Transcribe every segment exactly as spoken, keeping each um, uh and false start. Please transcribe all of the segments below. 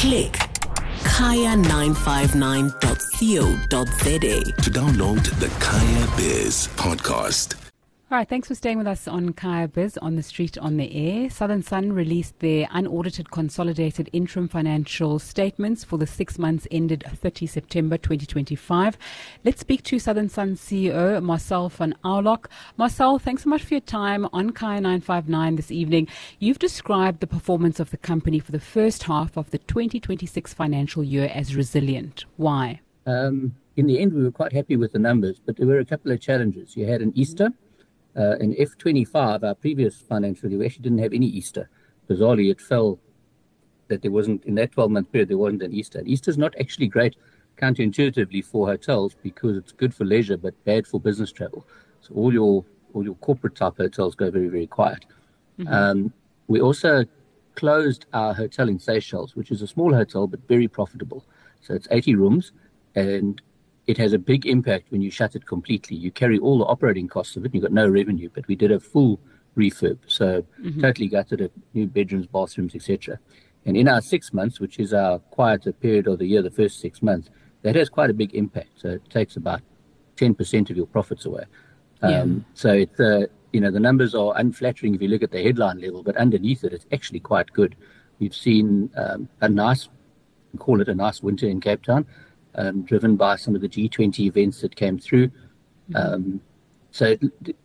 Click kaya nine five nine dot co dot za to download the Kaya Biz podcast. All right, thanks for staying with us on Kaya Biz, on the street, on the air. Southern Sun released their unaudited consolidated interim financial statements for the six months ended thirtieth September twenty twenty-five. Let's speak to Southern Sun C E O Marcel van Ouwelaar. Marcel, thanks so much for your time on Kaya nine five nine this evening. You've described the performance of the company for the first half of the twenty twenty-six financial year as resilient. Why? Um, in the end, we were quite happy with the numbers, but there were a couple of challenges. You had an Easter. Uh, in F twenty-five, our previous financial year, we actually didn't have any Easter. Bizarrely, it fell that there wasn't, in that twelve-month period, there wasn't an Easter. And Easter's not actually great counterintuitively for hotels because it's good for leisure but bad for business travel. So all your all your corporate-type hotels go very, very quiet. Mm-hmm. Um, we also closed our hotel in Seychelles, which is a small hotel but very profitable. So it's eighty rooms, and it has a big impact when you shut it completely. You carry all the operating costs of it, and you've got no revenue, but we did a full refurb. So mm-hmm. totally gutted it, new bedrooms, bathrooms, et cetera. And in our six months, which is our quieter period of the year, the first six months, that has quite a big impact. So it takes about ten percent of your profits away. Um, yeah. So it's, uh, you know, the numbers are unflattering if you look at the headline level, but underneath it, it's actually quite good. We've seen um, a nice, call it a nice winter in Cape Town. Um, driven by some of the G twenty events that came through. Um, so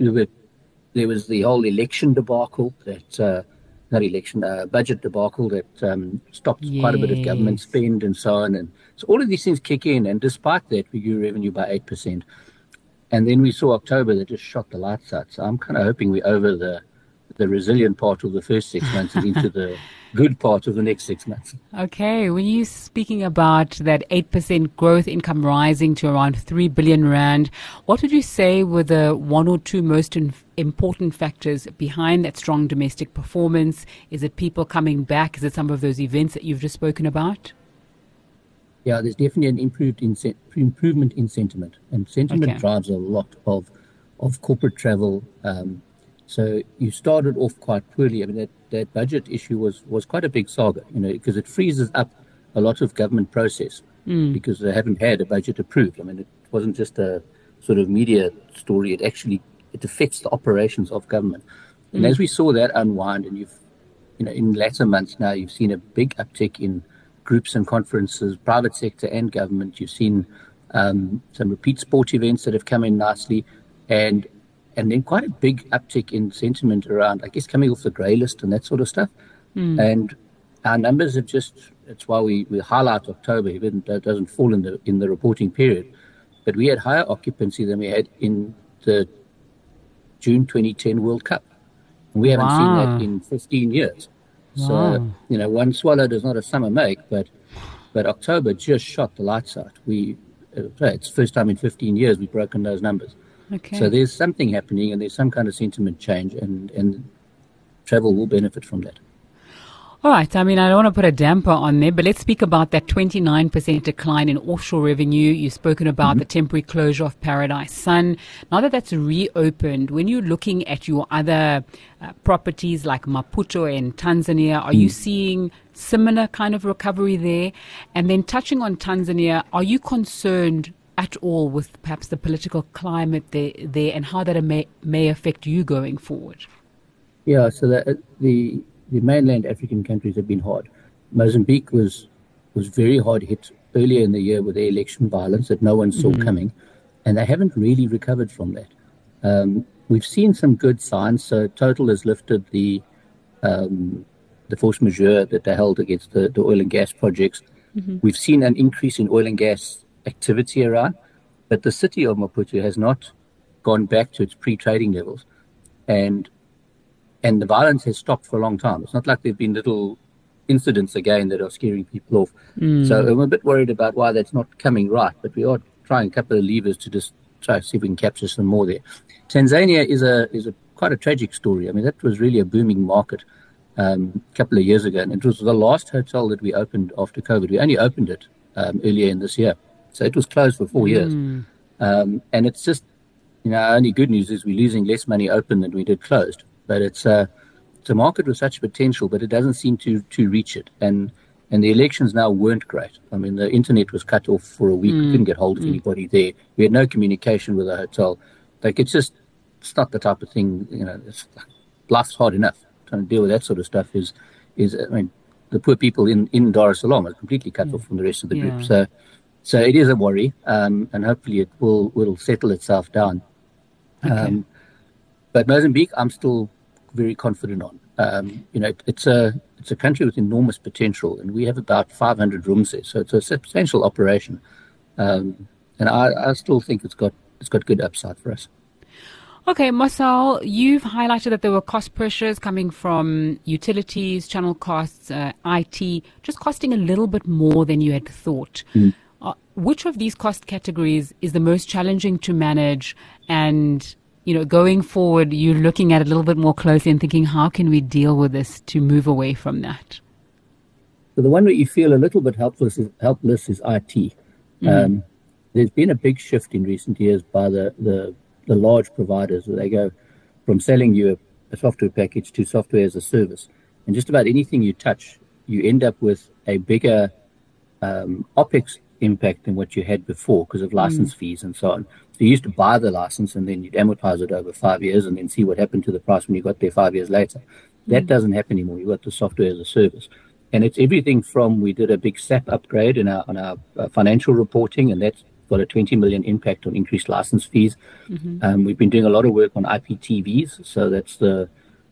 there was the whole election debacle, that uh, not election, uh, budget debacle that um, stopped yes. quite a bit of government spend and so on. And so all of these things kick in, and despite that, we grew revenue by eight percent. And then we saw October that just shot the lights out. So I'm kind of hoping we're over the, the resilient part of the first six months and into the good part of the next six months. Okay, when you're speaking about that eight percent growth, income rising to around three billion rand, what would you say were the one or two most in- important factors behind that strong domestic performance? Is it people coming back? Is it some of those events that you've just spoken about? Yeah, there's definitely an improved in se- improvement in sentiment, and sentiment okay. drives a lot of, of corporate travel. Um, So you started off quite poorly. I mean, that, that budget issue was, was quite a big saga, you know, because it freezes up a lot of government process mm. because they haven't had a budget approved. I mean, it wasn't just a sort of media story. It actually, it affects the operations of government. And mm. as we saw that unwind, and you've, you know, in latter months now, you've seen a big uptick in groups and conferences, private sector and government. You've seen um, some repeat sport events that have come in nicely, and And then quite a big uptick in sentiment around, I guess, coming off the grey list and that sort of stuff. Mm. And our numbers have just, it's why we, we highlight October, even though it doesn't fall in the in the reporting period. But we had higher occupancy than we had in the June twenty ten World Cup. And we haven't wow. seen that in fifteen years. Wow. So, you know, one swallow does not a summer make, but but October just shot the lights out. We, it's the first time in fifteen years we've broken those numbers. Okay. So there's something happening, and there's some kind of sentiment change, and, and travel will benefit from that. All right. I mean, I don't want to put a damper on there, but let's speak about that twenty-nine percent decline in offshore revenue. You've spoken about mm-hmm. the temporary closure of Paradise Sun. Now that that's reopened, when you're looking at your other uh, properties like Maputo and Tanzania, are mm. you seeing similar kind of recovery there? And then touching on Tanzania, are you concerned at all with perhaps the political climate there, there and how that may, may affect you going forward? Yeah, so the, the the mainland African countries have been hard. Mozambique was was very hard hit earlier in the year with the election violence that no one saw mm-hmm. coming, and they haven't really recovered from that. Um, we've seen some good signs. So Total has lifted the um, the force majeure that they held against the, the oil and gas projects. Mm-hmm. We've seen an increase in oil and gas activity around, but the city of Maputo has not gone back to its pre-trading levels, and and the violence has stopped for a long time. It's not like there've been little incidents again that are scaring people off. Mm. So I'm a bit worried about why that's not coming right, but we are trying a couple of levers to just try to see if we can capture some more there. Tanzania is a is a quite a tragic story. I mean, that was really a booming market um, a couple of years ago, and it was the last hotel that we opened after COVID. We only opened it um, earlier in this year. So it was closed for four years. Mm. Um, and it's just, you know, only good news is we're losing less money open than we did closed. But it's, uh, it's a market with such potential, but it doesn't seem to, to reach it. And And the elections now weren't great. I mean, the internet was cut off for a week. Mm. We couldn't get hold of mm. anybody there. We had no communication with the hotel. Like, it's just, it's not the type of thing, you know, it's, life's hard enough. Trying to deal with that sort of stuff is, is I mean, the poor people in, in Dar es Salaam are completely cut yeah. off from the rest of the yeah. group. So, so it is a worry, um, and hopefully it will, will settle itself down. Okay. Um, but Mozambique, I'm still very confident on. Um, you know, it, it's a it's a country with enormous potential, and we have about five hundred rooms there, so it's a substantial operation. Um, and I, I still think it's got it's got good upside for us. Okay, Marcel, you've highlighted that there were cost pressures coming from utilities, channel costs, uh, I T, just costing a little bit more than you had thought. Mm. Uh, which of these cost categories is the most challenging to manage? And, you know, going forward, you're looking at it a little bit more closely and thinking, how can we deal with this to move away from that? So the one that you feel a little bit helpless is, helpless is I T. Mm-hmm. Um, there's been a big shift in recent years by the, the, the large providers where they go from selling you a, a software package to software as a service. And just about anything you touch, you end up with a bigger um, OPEX impact than what you had before because of license mm. fees and so on. So you used to buy the license and then you'd amortize it over five years and then see what happened to the price when you got there five years later. That mm. doesn't happen anymore. You've got the software as a service. And it's everything from, we did a big S A P upgrade in our, on our uh, financial reporting, and that's got a twenty million impact on increased license fees. Mm-hmm. Um, we've been doing a lot of work on I P T Vs. So that's the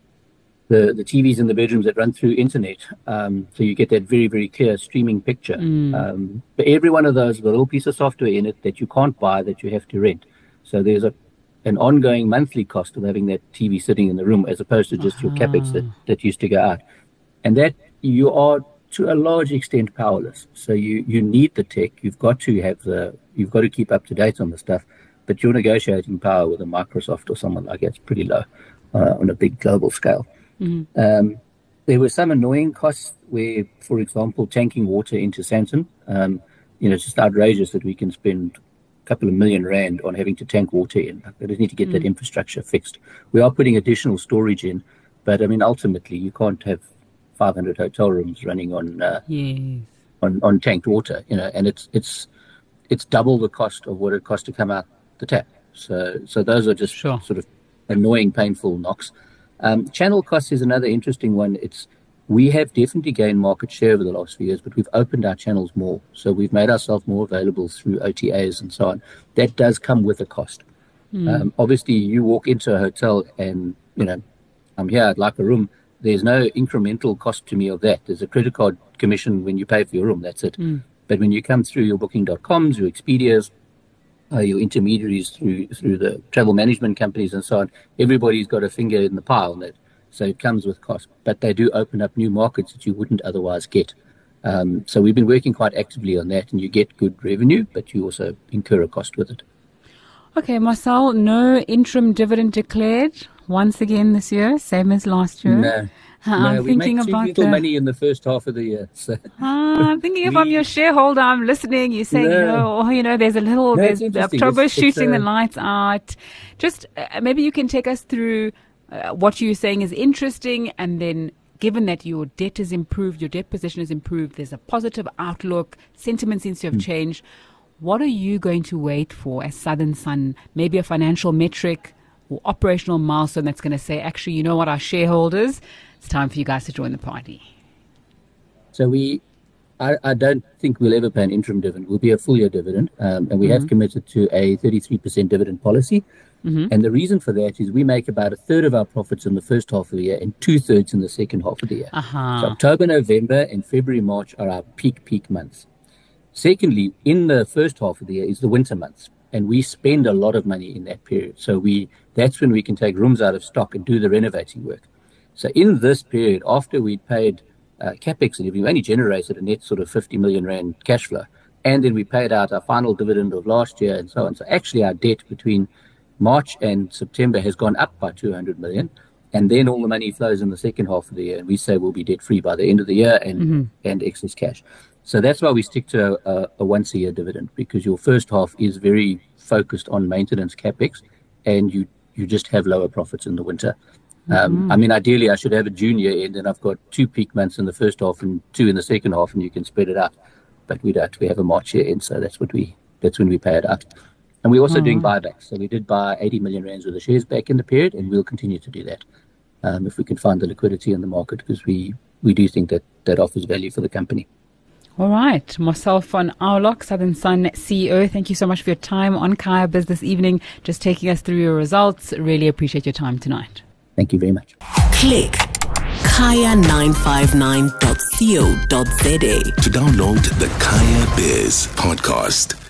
The, the T Vs in the bedrooms that run through internet. Um, so you get that very, very clear streaming picture. Mm. Um, but every one of those, a little piece of software in it that you can't buy, that you have to rent. So there's a an ongoing monthly cost of having that T V sitting in the room as opposed to just uh-huh. your capex that, that used to go out. And that you are to a large extent powerless. So you, you need the tech. You've got to have the, you've got to keep up to date on the stuff. But your negotiating power with a Microsoft or someone like that's pretty low uh, on a big global scale. Mm-hmm. Um, there were some annoying costs where, for example, tanking water into Sandton. Um, you know, it's just outrageous that we can spend a couple of million rand on having to tank water in. They just need to get mm-hmm. that infrastructure fixed. We are putting additional storage in, but I mean, ultimately, you can't have five hundred hotel rooms running on uh, yes. on on tanked water. You know, and it's it's it's double the cost of what it costs to come out the tap. So so those are just sure. sort of annoying, painful knocks. Um, channel costs is another interesting one. It's we have definitely gained market share over the last few years, but we've opened our channels more. So we've made ourselves more available through O T As and so on. That does come with a cost. Mm. Um, obviously, you walk into a hotel and, you know, I'm here, I'd like a room. There's no incremental cost to me of that. There's a credit card commission when you pay for your room. That's it. Mm. But when you come through your booking dot coms, your Expedias, Uh, your intermediaries through through the travel management companies and so on, everybody's got a finger in the pie on that. So it comes with cost. But they do open up new markets that you wouldn't otherwise get. Um, so we've been working quite actively on that, and you get good revenue, but you also incur a cost with it. Okay, Marcel, no interim dividend declared once again this year, same as last year? No. I'm no, we thinking make too about little the... money in the first half of the year. So. Ah, I'm thinking if we... I'm your shareholder, I'm listening. You say, no. no, oh, you know, there's a little, no, there's October it's, shooting it's, uh... the lights out. Just uh, maybe you can take us through uh, what you're saying is interesting, and then given that your debt has improved, your debt position has improved, there's a positive outlook, sentiment seems to have hmm. changed. What are you going to wait for as Southern Sun? Maybe a financial metric or operational milestone that's going to say, actually, you know what, our shareholders, it's time for you guys to join the party. So we, I, I don't think we'll ever pay an interim dividend. We'll be a full year dividend, um, and we mm-hmm. have committed to a thirty-three percent dividend policy. Mm-hmm. And the reason for that is we make about a third of our profits in the first half of the year and two thirds in the second half of the year. Uh-huh. So October, November, and February, March are our peak, peak months. Secondly, in the first half of the year is the winter months, and we spend a lot of money in that period. So we that's when we can take rooms out of stock and do the renovating work. So in this period, after we'd paid uh, capex and we only generated a net sort of fifty million rand cash flow, and then we paid out our final dividend of last year and so on. So actually our debt between March and September has gone up by two hundred million, and then all the money flows in the second half of the year, and we say we'll be debt free by the end of the year and, mm-hmm. and excess cash. So that's why we stick to a, a once a year dividend, because your first half is very focused on maintenance capex, and you, you just have lower profits in the winter. Um, I mean, ideally, I should have a junior end, and I've got two peak months in the first half and two in the second half, and you can spread it out. But we don't. We have a March year end, so that's what we that's when we pay it out. And we're also mm. doing buybacks. So we did buy eighty million rands worth of shares back in the period, and we'll continue to do that um, if we can find the liquidity in the market, because we, we do think that that offers value for the company. All right. Marcel van Ouwelaar, Southern Sun C E O, thank you so much for your time on Kaya Biz this evening, just taking us through your results. Really appreciate your time tonight. Thank you very much. Click kaya nine five nine dot co dot za to download the Kaya Biz podcast.